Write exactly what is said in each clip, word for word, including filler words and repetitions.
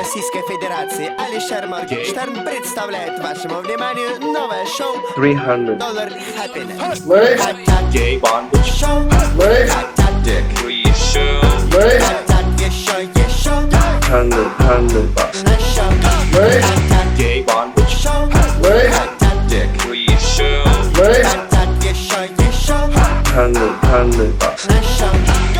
Российской Федерации Алишер Моргенштерн представляет вашему вниманию новое шоу three hundred Dollar Happiness. Gay bondage. Шоу Dick. Free show. еще, еще hundred hundred bucks на шоу Gay bondage. Шоу Dick. Free show. еще, еще hundred hundred bucks на шоу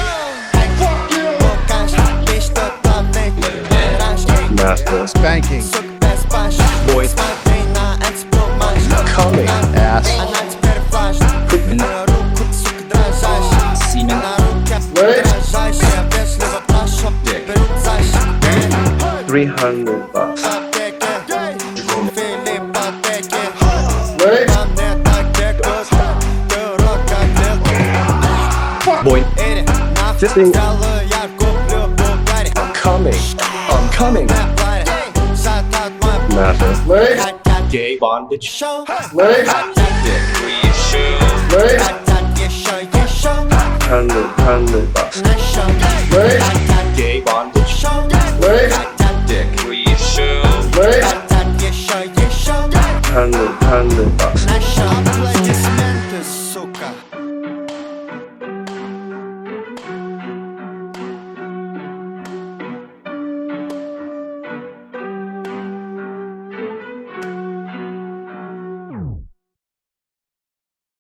Покажи, что там не master Spanking. Сук без паш Boys. Смотри на экспломаж Coming. Ass. Она теперь важна На руку, сука, дрожащая Semen. На руке дрожащая Вежливо прошу, берут защиту three hundred bucks Аптеки, Филипп аптеки По мне так бегут Ты урод как лилки Boy. Иди, нахуй Fifteen. сделаю, я куплю Бугари Coming. I'm coming. Не пари, шатат мой master Хотят Gay bondage. шоу Dick. Free show. Хотят еще, еще hundred hundred bucks на шоу Хотят Gay bondage. шоу Хотят Dick. Free show. Хотят еще, еще hundred hundred bucks на шоу